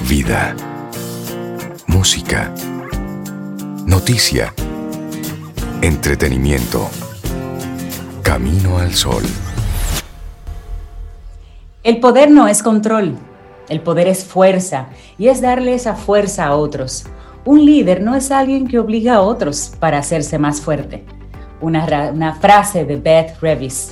Vida, música, noticia, entretenimiento. Camino al Sol. El poder no es control, el poder es fuerza y es darle esa fuerza a otros. Un líder no es alguien que obliga a otros para hacerse más fuerte. Una frase de Beth Revis.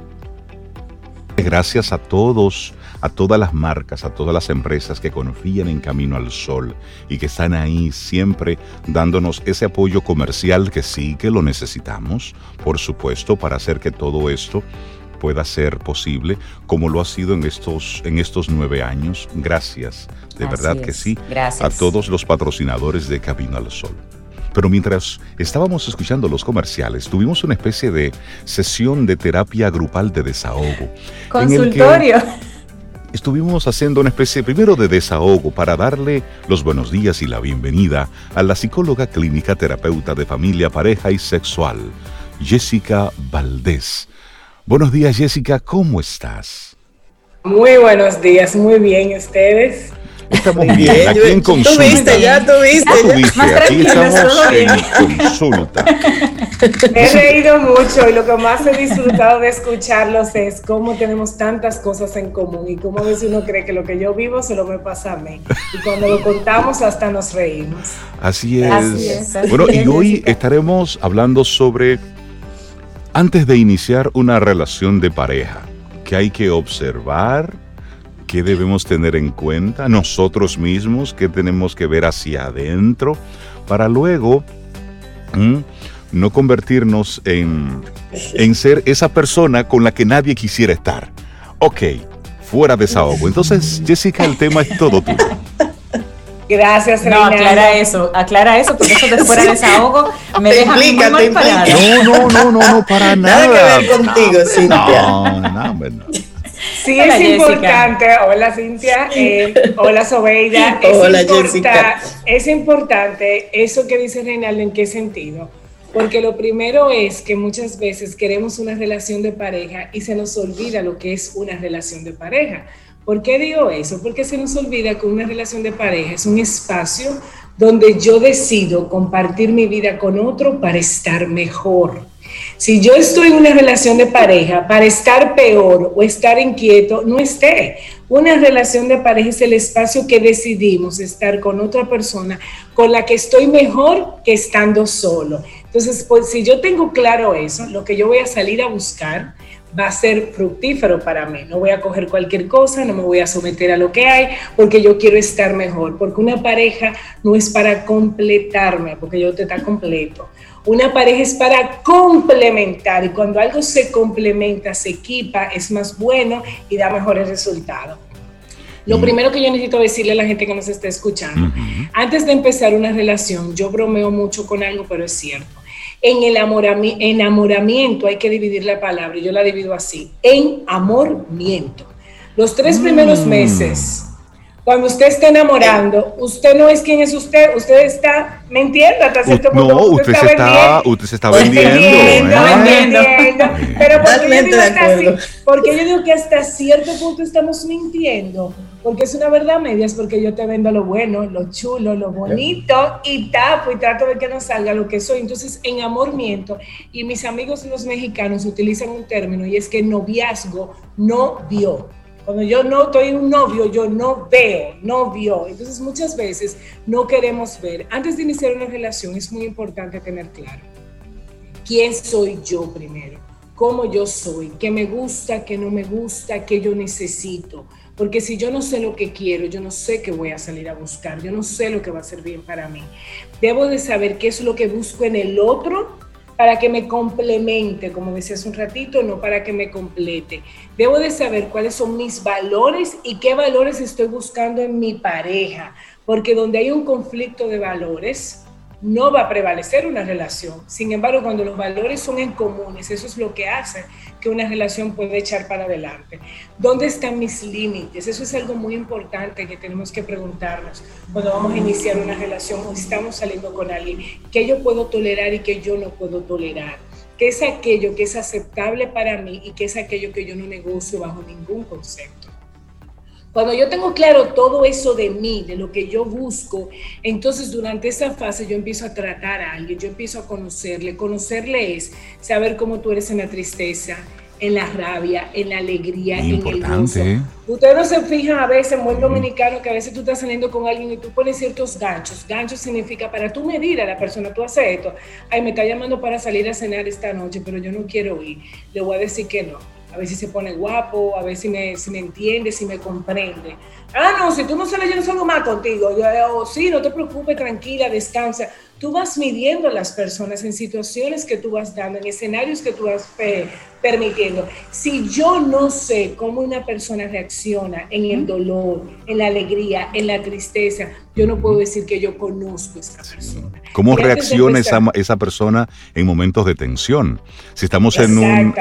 Gracias a todos, a todas las marcas, a todas las empresas que confían en Camino al Sol y que están ahí siempre dándonos ese apoyo comercial que sí que lo necesitamos, por supuesto, para hacer que todo esto pueda ser posible, como lo ha sido en estos 9 años. Gracias, de verdad que sí, gracias a todos los patrocinadores de Camino al Sol. Pero mientras estábamos escuchando los comerciales, tuvimos una especie de sesión de terapia grupal de desahogo. Consultorio. Estuvimos haciendo una especie primero de desahogo para darle los buenos días y la bienvenida a la psicóloga clínica terapeuta de familia, pareja y sexual, Jessica Valdés. Buenos días, Jessica, ¿cómo estás? Muy buenos días, muy bien, ¿y ustedes? Estamos bien, aquí en consulta. Tuviste. Aquí estamos en consulta. He reído mucho y lo que más he disfrutado de escucharlos es cómo tenemos tantas cosas en común y cómo a veces uno cree que lo que yo vivo se lo me pasa a mí. Y cuando lo contamos hasta nos reímos. Así es. Así Bueno, es, y hoy Jessica. estaremos hablando sobre, antes de iniciar una relación de pareja, ¿qué hay que observar? ¿Qué debemos tener en cuenta nosotros mismos? ¿Qué tenemos que ver hacia adentro? Para luego no convertirnos en ser esa persona con la que nadie quisiera estar. Ok, fuera desahogo. Entonces, Jessica, el tema es todo tuyo. Gracias, No, Reinaldo. aclara eso, porque eso de fuera desahogo me deja muy mal parada. No, para nada. Nada que ver contigo, Cintia. No. Sí, Hola, es Jessica. importante. Hola, Cintia. Hola, Sobeida. Hola, Jessica. Es importante eso que dice Reinaldo. ¿En qué sentido? Porque lo primero es que muchas veces queremos una relación de pareja y se nos olvida lo que es una relación de pareja. ¿Por qué digo eso? Porque se nos olvida que una relación de pareja es un espacio donde yo decido compartir mi vida con otro para estar mejor. Si yo estoy en una relación de pareja para estar peor o estar inquieto, no esté. Una relación de pareja es el espacio que decidimos estar con otra persona con la que estoy mejor que estando solo. Entonces, pues, si yo tengo claro eso, lo que yo voy a salir a buscar va a ser fructífero para mí. No voy a coger cualquier cosa, no me voy a someter a lo que hay, porque yo quiero estar mejor. Porque una pareja no es para completarme, porque yo te está completo. Una pareja es para complementar, y cuando algo se complementa, se equipa, es más bueno y da mejores resultados. Lo primero que yo necesito decirle a la gente que nos está escuchando, antes de empezar una relación, yo bromeo mucho con algo, pero es cierto. En el enamoramiento hay que dividir la palabra, y yo la divido así: enamoramiento. Los 3 primeros meses, cuando usted está enamorando, usted no es quien es usted está mintiendo hasta cierto punto. No, usted se está vendiendo. Vendiendo. Pero Totalmente porque yo digo que hasta cierto punto estamos mintiendo, porque es una verdad media, es porque yo te vendo lo bueno, lo chulo, lo bonito, y tapo y trato de que no salga lo que soy. Entonces, enamoramiento, y mis amigos los mexicanos utilizan un término, y es que noviazgo, novio. Cuando yo no estoy en un novio, yo no veo, novio. Entonces, muchas veces no queremos ver. Antes de iniciar una relación, es muy importante tener claro quién soy yo primero, cómo yo soy, qué me gusta, qué no me gusta, qué yo necesito. Porque si yo no sé lo que quiero, yo no sé qué voy a salir a buscar, yo no sé lo que va a ser bien para mí. Debo de saber qué es lo que busco en el otro para que me complemente, como decía hace un ratito, no para que me complete. Debo de saber cuáles son mis valores y qué valores estoy buscando en mi pareja, porque donde hay un conflicto de valores, no va a prevalecer una relación. Sin embargo, cuando los valores son en comunes, eso es lo que hace que una relación pueda echar para adelante. ¿Dónde están mis límites? Eso es algo muy importante que tenemos que preguntarnos cuando vamos a iniciar una relación o estamos saliendo con alguien. ¿Qué yo puedo tolerar y qué yo no puedo tolerar? ¿Qué es aquello que es aceptable para mí y qué es aquello que yo no negocio bajo ningún concepto? Cuando yo tengo claro todo eso de mí, de lo que yo busco, entonces durante esa fase yo empiezo a tratar a alguien, yo empiezo a conocerle. Conocerle es saber cómo tú eres en la tristeza, en la rabia, en la alegría, en el gozo. Ustedes no se fijan a veces, en buen dominicano, que a veces tú estás saliendo con alguien y tú pones ciertos ganchos. Ganchos significa para tú medir a la persona, tú haces esto. Ay, me está llamando para salir a cenar esta noche, pero yo no quiero ir. Le voy a decir que no. A ver si se pone guapo, a ver si me entiende, si me comprende. Ah, no, si tú no sales, yo no salgo más contigo. Yo, sí, no te preocupes, tranquila, descansa. Tú vas midiendo a las personas en situaciones que tú vas dando, en escenarios que tú vas permitiendo. Si yo no sé cómo una persona reacciona en el dolor, en la alegría, en la tristeza, yo no puedo decir que yo conozco a esa persona. ¿Cómo reacciona esa persona en momentos de tensión? Si estamos en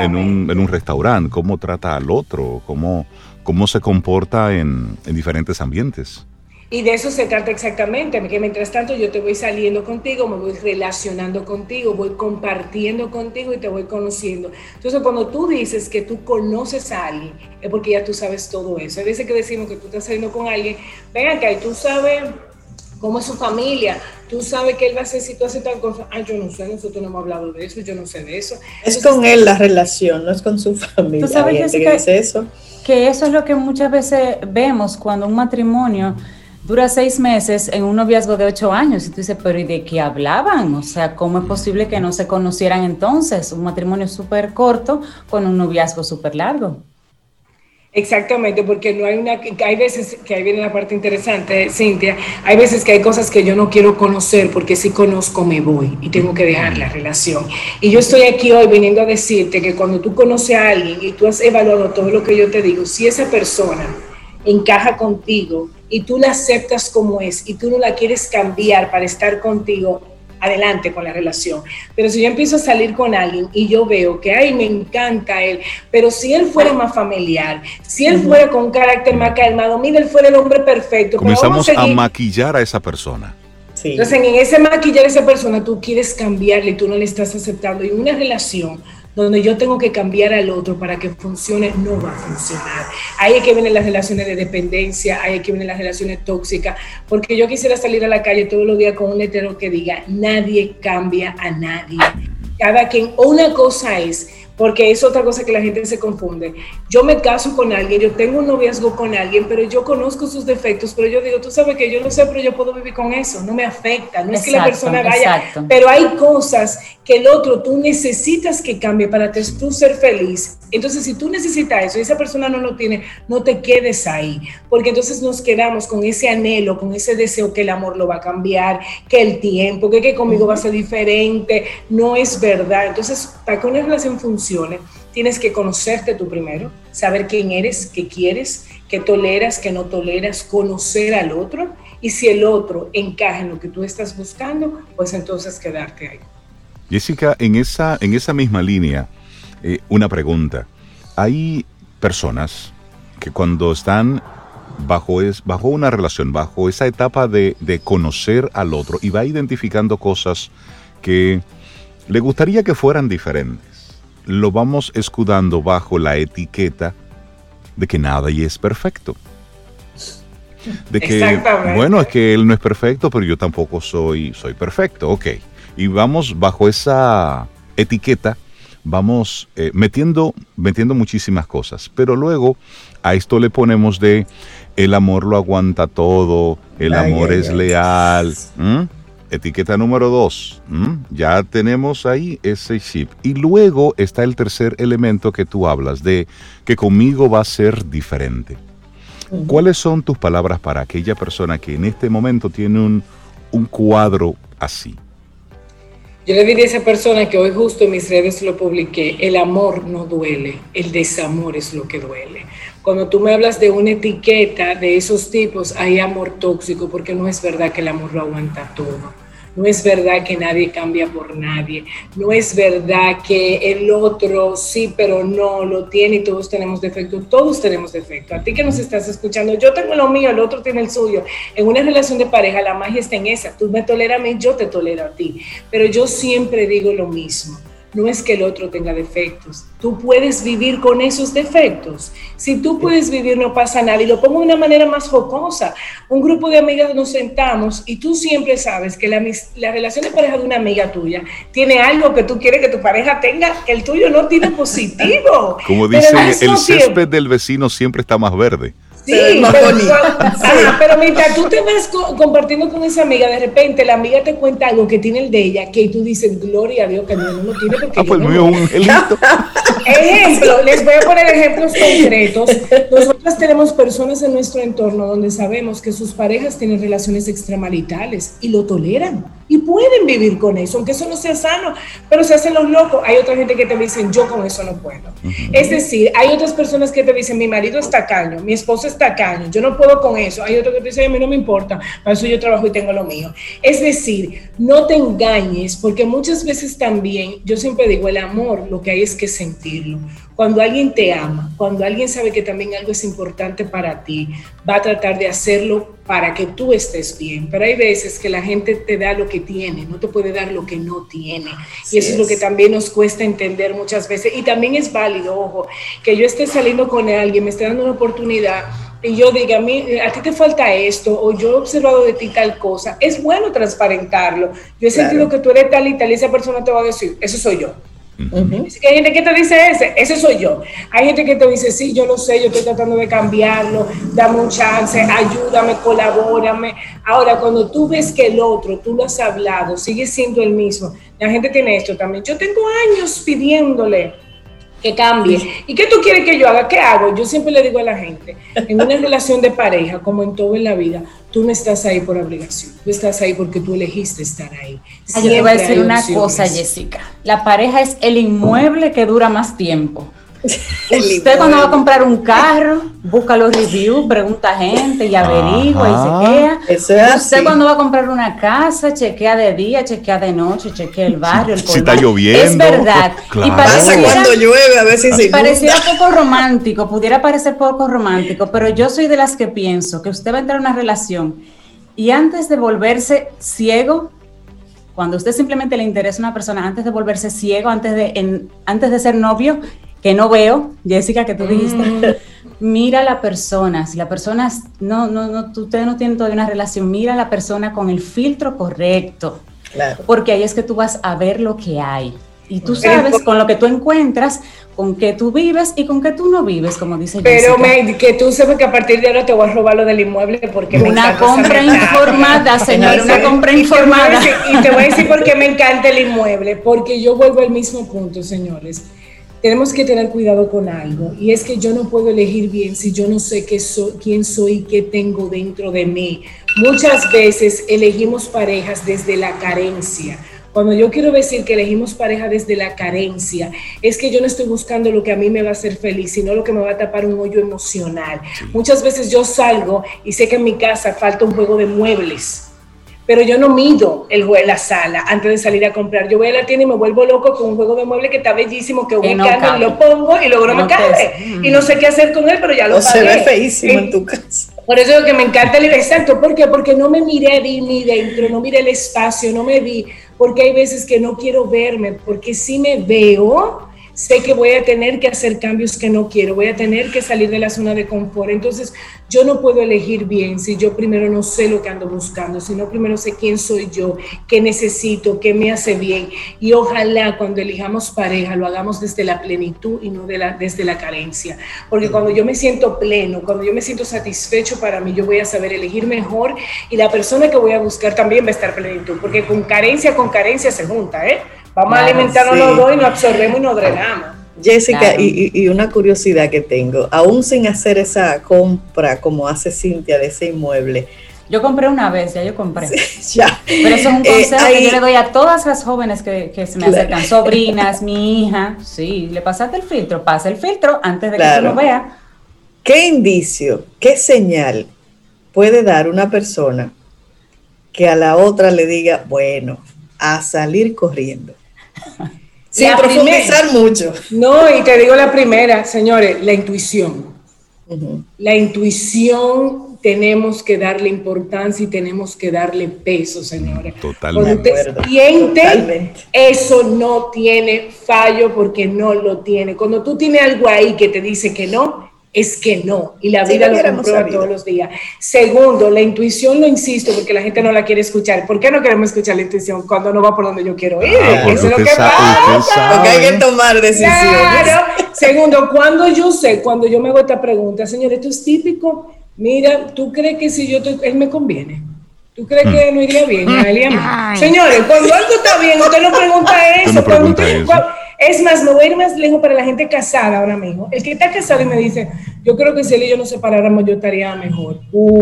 un restaurante, ¿cómo trata al otro? ¿Cómo se comporta en diferentes ambientes? Y de eso se trata exactamente, que mientras tanto yo te voy saliendo contigo, me voy relacionando contigo, voy compartiendo contigo y te voy conociendo. Entonces, cuando tú dices que tú conoces a alguien, es porque ya tú sabes todo eso. Hay veces que decimos que tú estás saliendo con alguien, ven acá y tú sabes cómo es su familia, tú sabes que él va a hacer si tú haces tal cosa. Ah, yo no sé, nosotros no hemos hablado de eso, yo no sé de eso. Es con él la relación, no es con su familia. ¿Tú sabes, Jessica, que dice eso? Que eso es lo que muchas veces vemos cuando un matrimonio dura 6 meses en un noviazgo de 8 años. Y tú dices, pero ¿y de qué hablaban? O sea, ¿cómo es posible que no se conocieran entonces? Un matrimonio súper corto con un noviazgo súper largo. Exactamente, porque no hay veces que ahí viene la parte interesante, Cintia, hay veces que hay cosas que yo no quiero conocer porque si conozco me voy y tengo que dejar la relación. Y yo estoy aquí hoy viniendo a decirte que cuando tú conoces a alguien y tú has evaluado todo lo que yo te digo, si esa persona encaja contigo y tú la aceptas como es y tú no la quieres cambiar para estar contigo, adelante con la relación. Pero si yo empiezo a salir con alguien y yo veo que, ay, me encanta él, pero si él fuera más familiar, si él fuera con un carácter más calmado, mira, él fuera el hombre perfecto. Comenzamos a maquillar a esa persona. Sí. Entonces, en ese maquillar a esa persona, tú quieres cambiarle y tú no le estás aceptando. Y una relación donde yo tengo que cambiar al otro para que funcione, no va a funcionar. Ahí es que vienen las relaciones de dependencia, ahí es que vienen las relaciones tóxicas, porque yo quisiera salir a la calle todos los días con un letrero que diga, nadie cambia a nadie. Cada quien, una cosa es, porque es otra cosa que la gente se confunde. Yo me caso con alguien, yo tengo un noviazgo con alguien, pero yo conozco sus defectos, pero yo digo, tú sabes que yo no sé, pero yo puedo vivir con eso, no me afecta, no es que la persona vaya, pero hay cosas que el otro tú necesitas que cambie para tú ser feliz. Entonces, si tú necesitas eso y esa persona no lo tiene, no te quedes ahí, porque entonces nos quedamos con ese anhelo, con ese deseo que el amor lo va a cambiar, que el tiempo, que conmigo va a ser diferente. No es verdad. Entonces, para que una relación funcione, tienes que conocerte tú primero, saber quién eres, qué quieres, qué toleras, qué no toleras, conocer al otro, y si el otro encaja en lo que tú estás buscando, pues entonces quedarte ahí. Jessica, en esa misma línea, una pregunta. Hay personas que cuando están bajo una relación, bajo esa etapa de conocer al otro y va identificando cosas que le gustaría que fueran diferentes, lo vamos escudando bajo la etiqueta de que nada y es perfecto. De que, bueno, es que él no es perfecto, pero yo tampoco soy perfecto, ok. Y vamos bajo esa etiqueta, vamos metiendo muchísimas cosas, pero luego a esto le ponemos de el amor lo aguanta todo, el amor es leal. Etiqueta número 2, ya tenemos ahí ese chip. Y luego está el tercer elemento que tú hablas, de que conmigo va a ser diferente. ¿Cuáles son tus palabras para aquella persona que en este momento tiene un cuadro así? Yo le diría a esa persona que hoy justo en mis redes lo publiqué, el amor no duele, el desamor es lo que duele. Cuando tú me hablas de una etiqueta de esos tipos, hay amor tóxico, porque no es verdad que el amor lo aguanta todo. No es verdad que nadie cambia por nadie. No es verdad que el otro sí, pero no lo tiene y todos tenemos defectos. Todos tenemos defectos. A ti que nos estás escuchando, yo tengo lo mío, el otro tiene el suyo. En una relación de pareja, la magia está en esa. Tú me toleras a mí, yo te tolero a ti. Pero yo siempre digo lo mismo. no es que el otro tenga defectos. Tú puedes vivir con esos defectos. Si tú puedes vivir, no pasa nada. Y lo pongo de una manera más jocosa. Un grupo de amigas nos sentamos y tú siempre sabes que la relación de pareja de una amiga tuya tiene algo que tú quieres que tu pareja tenga, que el tuyo no tiene positivo. Como dice, el césped del vecino siempre está más verde. Sí, pero mientras tú te vas compartiendo con esa amiga, de repente la amiga te cuenta algo que tiene el de ella, que tú dices, gloria a Dios, que el mío no lo tiene porque pues el mío un angelito. Ejemplo, les voy a poner ejemplos concretos. Nosotros tenemos personas en nuestro entorno donde sabemos que sus parejas tienen relaciones extramaritales y lo toleran y pueden vivir con eso, aunque eso no sea sano, pero se hacen los locos. Hay otra gente que te dicen, yo con eso no puedo. Es decir, hay otras personas que te dicen, mi marido es tacaño, mi esposo es tacaño, yo no puedo con eso. Hay otro que te dice, a mí no me importa, para eso yo trabajo y tengo lo mío. Es decir, no te engañes, porque muchas veces también, yo siempre digo, el amor lo que hay es que sentirlo. Cuando alguien te ama, cuando alguien sabe que también algo es importante para ti, va a tratar de hacerlo para que tú estés bien. Pero hay veces que la gente te da lo que tiene, no te puede dar lo que no tiene. Y eso es lo que también nos cuesta entender muchas veces. Y también es válido, ojo, que yo esté saliendo con alguien, me esté dando una oportunidad y yo diga, a ti te falta esto, o yo he observado de ti tal cosa. Es bueno transparentarlo. Yo he sentido que tú eres tal y tal, y esa persona te va a decir, eso soy yo. Así que hay gente que te dice ese soy yo. Hay gente que te dice, sí, yo lo sé, yo estoy tratando de cambiarlo, dame un chance, ayúdame, colabórame. Ahora, cuando tú ves que el otro, tú lo has hablado, sigue siendo el mismo, la gente tiene esto también. Yo tengo años pidiéndole que cambie. ¿Y qué tú quieres que yo haga? ¿Qué hago? Yo siempre le digo a la gente, en una relación de pareja, como en todo en la vida, tú no estás ahí por obligación, tú estás ahí porque tú elegiste estar ahí. Yo te voy a decir una cosa, Jessica. La pareja es el inmueble que dura más tiempo. Usted cuando va a comprar un carro, busca los reviews, pregunta a gente y averigua y chequea. Usted cuando va a comprar una casa, chequea de día, chequea de noche, chequea el barrio, el si está lloviendo. Es verdad. Claro. Y cuando llueve, a veces se pareciera poco romántico, pudiera parecer poco romántico, pero yo soy de las que pienso que usted va a entrar en una relación y antes de volverse ciego, cuando usted simplemente le interesa a una persona, antes de volverse ciego, antes de ser novio, que no veo, Jessica, que tú dijiste, mira a la persona, si la persona ustedes no tienen todavía una relación, mira a la persona con el filtro correcto, claro. Porque ahí es que tú vas a ver lo que hay, y tú sabes con lo que tú encuentras, con que tú vives y con que tú no vives, como dice Jessica. Pero que tú sabes que a partir de ahora te voy a robar lo del inmueble, porque una compra informada, señor, una compra informada. Y te voy a decir por qué me encanta el inmueble, porque yo vuelvo al mismo punto, señores. Tenemos que tener cuidado con algo, y es que yo no puedo elegir bien si yo no sé quién soy y qué tengo dentro de mí. Muchas veces elegimos parejas desde la carencia. Cuando yo quiero decir que elegimos pareja desde la carencia, es que yo no estoy buscando lo que a mí me va a hacer feliz, sino lo que me va a tapar un hoyo emocional. Sí. Muchas veces yo salgo y sé que en mi casa falta un juego de muebles, pero yo no mido la sala antes de salir a comprar. Yo voy a la tienda y me vuelvo loco con un juego de muebles que está bellísimo, que voy y lo pongo y luego no me cabe. Y no sé qué hacer con él, pero ya lo pagué. Se ve feísimo en tu casa. Por eso es que me encanta el exacto. ¿Por qué? Porque no me miré ni dentro, no miré el espacio, no me vi. Porque hay veces que no quiero verme, porque si me veo, sé que voy a tener que hacer cambios que no quiero, voy a tener que salir de la zona de confort. Entonces, yo no puedo elegir bien si yo primero no sé lo que ando buscando, sino primero sé quién soy yo, qué necesito, qué me hace bien. Y ojalá cuando elijamos pareja lo hagamos desde la plenitud y no desde la carencia. Porque cuando yo me siento pleno, cuando yo me siento satisfecho para mí, yo voy a saber elegir mejor, y la persona que voy a buscar también va a estar plenitud. Porque con carencia se junta, ¿eh? Vamos a alimentarnos los dos y nos absorbemos y nos drenamos. Jessica, claro. y una curiosidad que tengo, aún sin hacer esa compra como hace Cintia de ese inmueble. Yo compré una vez, ya yo compré. Sí, ya. Pero eso es un consejo que yo le doy a todas las jóvenes que se me acercan, sobrinas, mi hija. Sí, le pasaste el filtro, pasa el filtro antes de que tú lo veas. ¿Qué indicio, qué señal puede dar una persona que a la otra le diga, bueno, a salir corriendo? Sin profundizar mucho. No, y te digo la primera, señores, la intuición. Uh-huh. La intuición tenemos que darle importancia y tenemos que darle peso, señores. Totalmente. Cuando usted siente, eso no tiene fallo porque no lo tiene. Cuando tú tienes algo ahí que te dice que no, es que no, y la vida lo comprueba todos los días. Segundo, la intuición, lo insisto, porque la gente no la quiere escuchar. ¿Por qué no queremos escuchar la intuición cuando no va por donde yo quiero ir? Eso es lo que pasa. Porque hay que tomar decisiones. Claro. Segundo, cuando yo me hago esta pregunta, señor, esto es típico. Mira, ¿tú crees que si él me conviene? ¿Tú crees que no iría bien a él y a mí? Señores, cuando algo está bien, usted no pregunta eso. Es más, me voy a ir más lejos para la gente casada ahora mismo. El que está casado y me dice, yo creo que si él y yo nos separáramos, yo estaría mejor.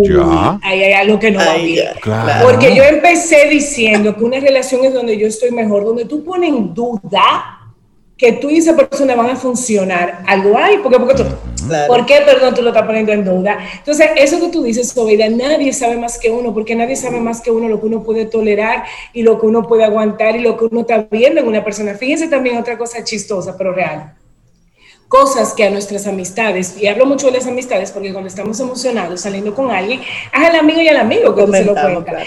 Ahí hay algo que no va bien. Claro. Porque yo empecé diciendo que una relación es donde yo estoy mejor, donde tú pones en duda que tú y esa persona van a funcionar. Algo hay, ¿por qué, perdón, tú lo estás poniendo en duda? Entonces, eso que tú dices, Sobeida, nadie sabe más que uno, porque nadie sabe más que uno lo que uno puede tolerar y lo que uno puede aguantar y lo que uno está viendo en una persona. Fíjense también otra cosa chistosa, pero real. Cosas que a nuestras amistades, y hablo mucho de las amistades porque cuando estamos emocionados saliendo con alguien, es al amigo y al amigo que se lo cuenta. Claro.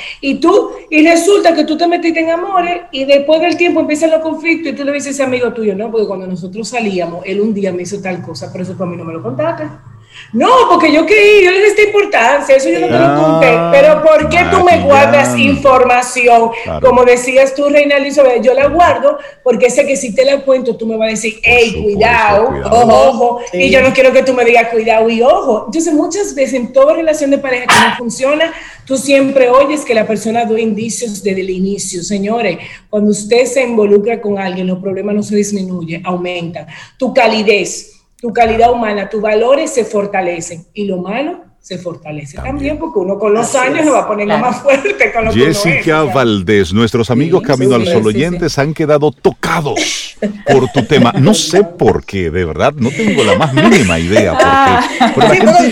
Y resulta que tú te metiste en amores y después del tiempo empiezan los conflictos y tú le dices a ese amigo tuyo, no, porque cuando nosotros salíamos, él un día me hizo tal cosa, pero eso para mí no me lo contaste. No, porque yo creí, yo le di esta importancia, eso yo no te lo conté. Pero ¿por qué tú me guardas información? Claro. Como decías tú, Reinaldo Isabel, yo la guardo porque sé que si te la cuento, tú me vas a decir, hey, cuidado, ojo, sí. Y yo no quiero que tú me digas cuidado y ojo. Entonces, muchas veces en toda relación de pareja que no funciona, tú siempre oyes que la persona da indicios desde el inicio. Señores, cuando usted se involucra con alguien, los problemas no se disminuyen, aumentan. Tu calidez, tu calidad humana, tus valores se fortalecen y lo humano se fortalece también porque uno con los años se va poniendo más fuerte con lo que uno es. Jessica Valdés, nuestros amigos Camino al Sol oyentes han quedado tocados por tu tema. No sé por qué, de verdad, no tengo la más mínima idea por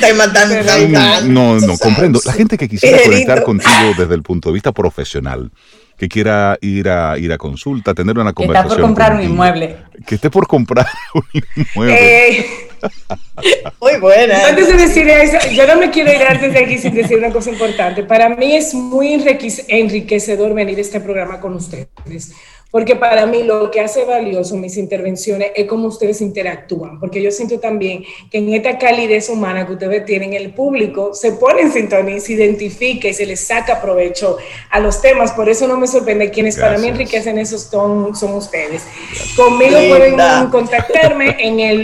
qué. No, comprendo. La gente que quisiera conectar contigo desde el punto de vista profesional, que quiera ir a consulta, tener una conversación. Que está por comprar un inmueble. Que esté por comprar un inmueble. Muy buena. Antes de decir eso, yo no me quiero ir antes de aquí sin decir una cosa importante. Para mí es muy enriquecedor venir a este programa con ustedes. Porque para mí lo que hace valioso mis intervenciones es cómo ustedes interactúan, porque yo siento también que en esta calidez humana que ustedes tienen, el público se pone en sintonía, se identifica y se les saca provecho a los temas. Por eso no me sorprende, quienes para mí enriquecen esos son ustedes. Conmigo pueden contactarme en el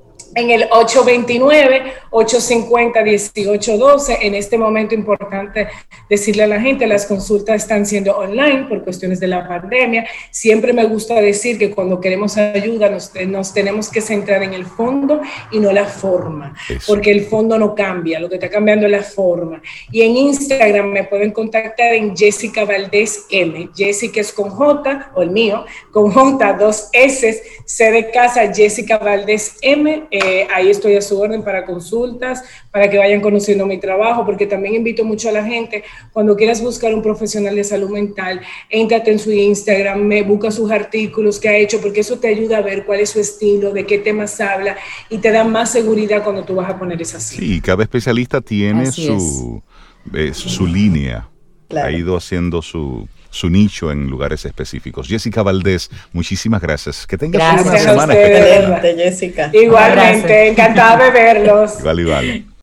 829-850-1812. En este momento importante decirle a la gente, las consultas están siendo online por cuestiones de la pandemia. Siempre me gusta decir que cuando queremos ayuda nos tenemos que centrar en el fondo y no la forma, porque el fondo no cambia, lo que está cambiando es la forma. Y en Instagram me pueden contactar en Jessica Valdés M. Jessica es con J, o el mío, con J, 2 S, C de casa, Jessica Valdés M. Ahí estoy a su orden para consultas, para que vayan conociendo mi trabajo, porque también invito mucho a la gente, cuando quieras buscar un profesional de salud mental, éntrate en su Instagram, busca sus artículos que ha hecho, porque eso te ayuda a ver cuál es su estilo, de qué temas habla, y te da más seguridad cuando tú vas a poner esa cita. Sí, cada especialista tiene su línea, claro. Ha ido haciendo su nicho en lugares específicos. Jessica Valdés, muchísimas gracias. Que tengas una semana excelente, Jessica. Igualmente, encantada de verlos. Igual.